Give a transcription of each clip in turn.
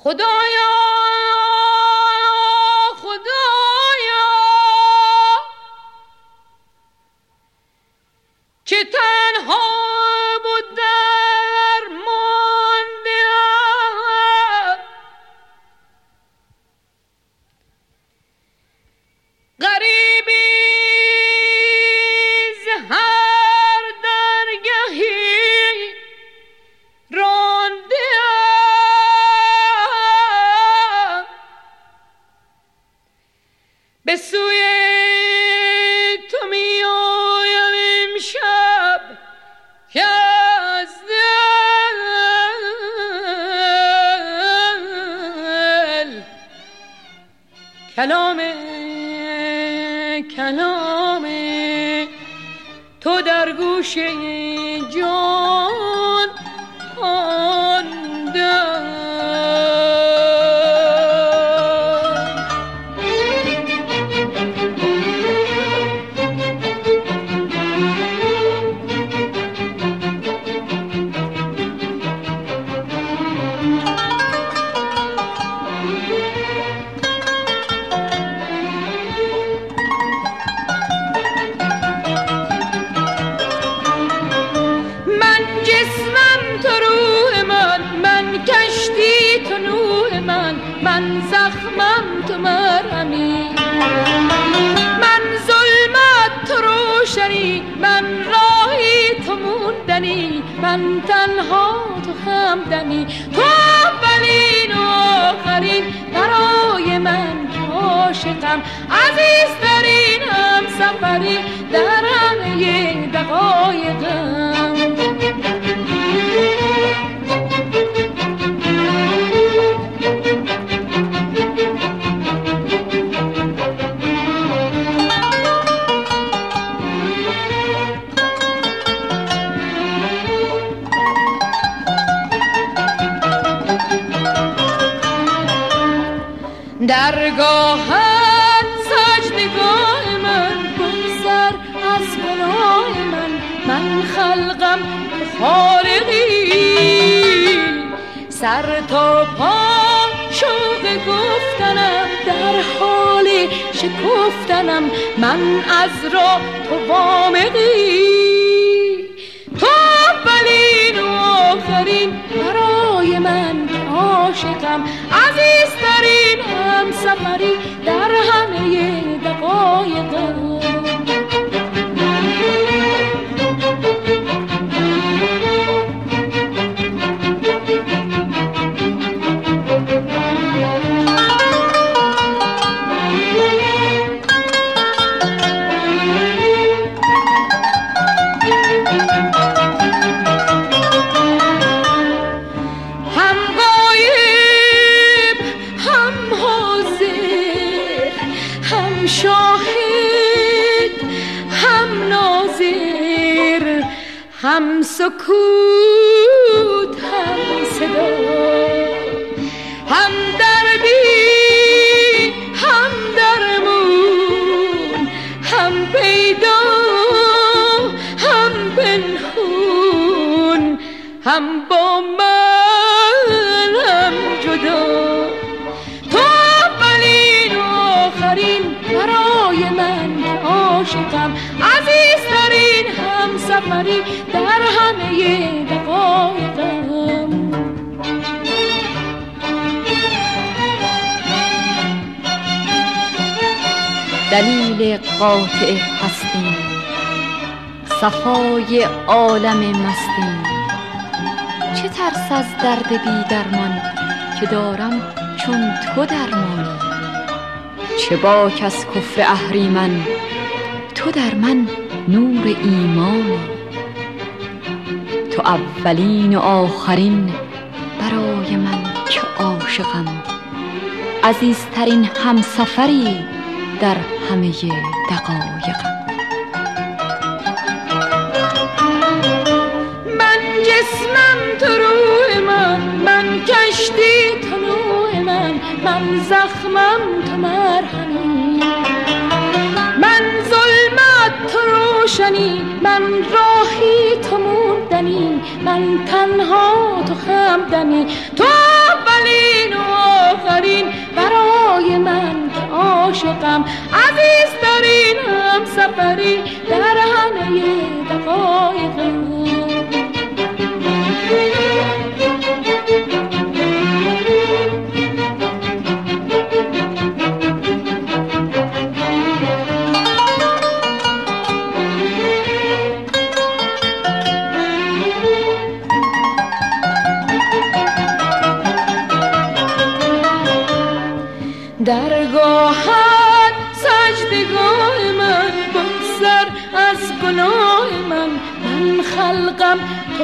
خدایا خدایا که تنها بود درماندم، غریبی ز هر درگهی راندم، به سوی تو می آیم امشب که از دل کلام تو در گوش جان من زخمم تو مرهمی، من ظلمت تو روشنی، من راهی تو موندنی، من تنها تو همدمی، تو اولین و آخرین برای من که عاشقم، عزیزترین همسفری در همه دقایقم. درگاهت سجدگاه من، بگذر از گناه من خلقم خالقی، سر تا پا شوق گفتنم، در حال شکفتنم، من از راه تو وامقی، تو اولین و آخرین برای من عاشقم، عزیزترین همسفری در همه دقایقم. هم سکوت هم صدا، هم دربی هم درمون، هم پیدا هم پنهون، هم با من هم جدا، تو اولین و آخرین برای من عاشقم، عزیزترین همسفری در همه دقایقم. دلیل قاطع هستیم، صفای عالم مستیم، چه ترس از درد بی درمان که دارم چون تو درمانی، چه باک از کفر اهریمن تو در من نور ایمانی، تو اولین و آخرین برای من که عاشقم، عزیزترین همسفری در همه دقایقم. من جسمم تو روح من کشتی تو نوح من زخمم تو مرهمی، من ظلمت تو روشنی، من راهی تو موندنی، من تنها تو همدمی، تو اولین و سفری در همه دقایقم. درگاهت سجدگاه من، بگذر از گناه من. من خلقم تو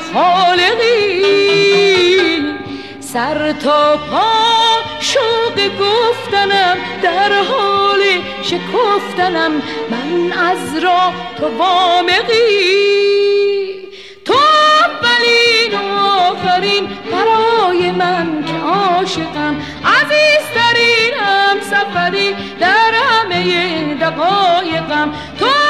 خالقی، سر تا پا شوق گفتنم، در حال شکفتنم. من از راه تو وامقی، تو اولین و آخرین برای من که عاشقم. عزیزترینم سفری در همه دقایقم. تو